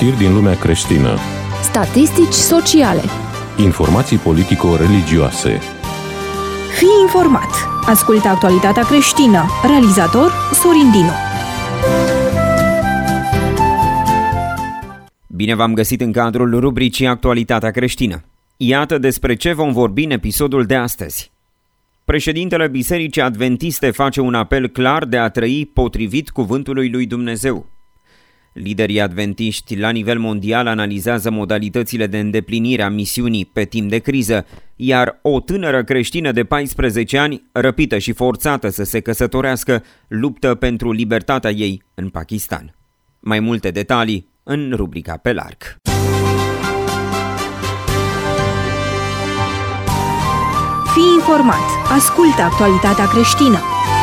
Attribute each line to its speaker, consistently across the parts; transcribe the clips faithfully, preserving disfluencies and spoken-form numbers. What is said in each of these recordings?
Speaker 1: Știri din lumea creștină.
Speaker 2: Statistici sociale.
Speaker 1: Informații politico-religioase.
Speaker 2: Fii informat. Ascultă actualitatea creștină. Realizator Sorin Dinu.
Speaker 3: Bine v-am găsit în cadrul rubricii Actualitatea creștină. Iată despre ce vom vorbi în episodul de astăzi. Președintele Bisericii Adventiste face un apel clar de a trăi potrivit cuvântului lui Dumnezeu. Liderii adventiști la nivel mondial analizează modalitățile de îndeplinire a misiunii pe timp de criză, iar o tânără creștină de paisprezece ani, răpită și forțată să se căsătorească, luptă pentru libertatea ei în Pakistan. Mai multe detalii în rubrica Pe larg.
Speaker 2: Fii informat. Ascultă actualitatea creștină.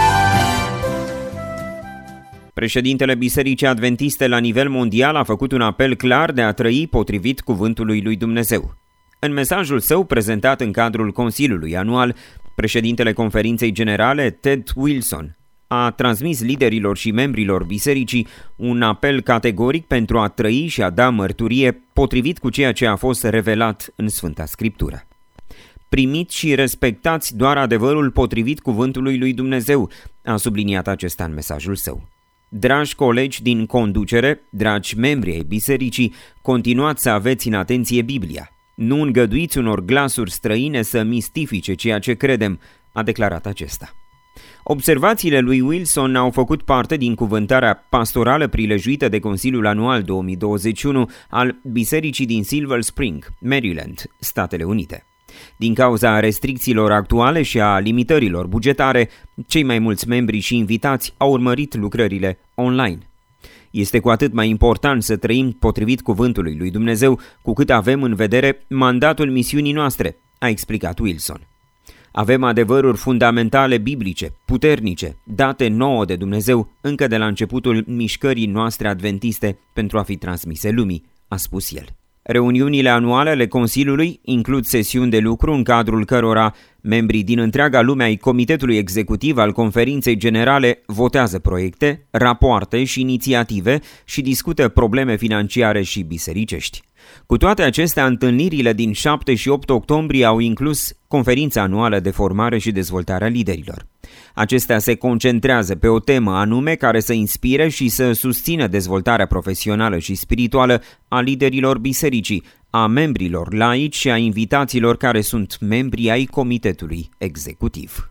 Speaker 3: Președintele Bisericii Adventiste la nivel mondial a făcut un apel clar de a trăi potrivit cuvântului lui Dumnezeu. În mesajul său prezentat în cadrul Consiliului Anual, președintele Conferinței Generale, Ted Wilson, a transmis liderilor și membrilor bisericii un apel categoric pentru a trăi și a da mărturie potrivit cu ceea ce a fost revelat în Sfânta Scriptură. Primiți și respectați doar adevărul potrivit cuvântului lui Dumnezeu, a subliniat acesta în mesajul său. Dragi colegi din conducere, dragi membri ai bisericii, continuați să aveți în atenție Biblia. Nu îngăduiți unor glasuri străine să mistifice ceea ce credem, a declarat acesta. Observațiile lui Wilson au făcut parte din cuvântarea pastorală prilejuită de Consiliul Anual două mii douăzeci și unu al Bisericii din Silver Spring, Maryland, Statele Unite. Din cauza restricțiilor actuale și a limitărilor bugetare, cei mai mulți membri și invitați au urmărit lucrările online. Este cu atât mai important să trăim potrivit cuvântului lui Dumnezeu, cu cât avem în vedere mandatul misiunii noastre, a explicat Wilson. Avem adevăruri fundamentale biblice, puternice, date nouă de Dumnezeu încă de la începutul mișcării noastre adventiste pentru a fi transmise lumii, a spus el. Reuniunile anuale ale Consiliului includ sesiuni de lucru în cadrul cărora membrii din întreaga lume ai Comitetului Executiv al Conferinței Generale votează proiecte, rapoarte și inițiative și discută probleme financiare și bisericești. Cu toate acestea, întâlnirile din șapte și opt octombrie au inclus Conferința Anuală de Formare și Dezvoltare a Liderilor. Acestea se concentrează pe o temă anume care să inspire și să susțină dezvoltarea profesională și spirituală a liderilor bisericii, a membrilor laici și a invitaților care sunt membri ai Comitetului Executiv.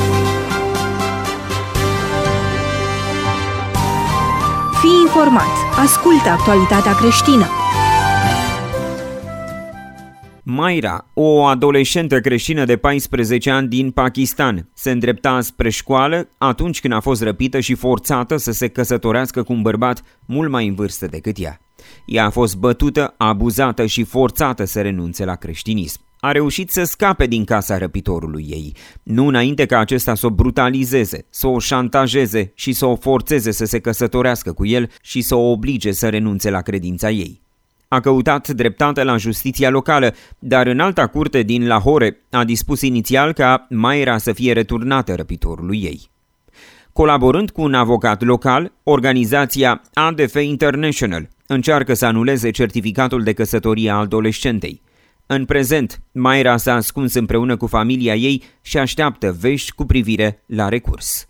Speaker 2: Fii informat. Ascultă actualitatea creștină.
Speaker 3: Mayra, o adolescentă creștină de paisprezece ani din Pakistan, se îndrepta spre școală atunci când a fost răpită și forțată să se căsătorească cu un bărbat mult mai în vârstă decât ea. Ea a fost bătută, abuzată și forțată să renunțe la creștinism. A reușit să scape din casa răpitorului ei, nu înainte ca acesta să o brutalizeze, să o șantajeze și să o forțeze să se căsătorească cu el și să o oblige să renunțe la credința ei. A căutat dreptate la justiția locală, dar în alta curte din Lahore a dispus inițial ca Mayra să fie returnată răpitorului ei. Colaborând cu un avocat local, organizația A D F International încearcă să anuleze certificatul de căsătorie a adolescentei. În prezent, Mayra s-a ascuns împreună cu familia ei și așteaptă vești cu privire la recurs.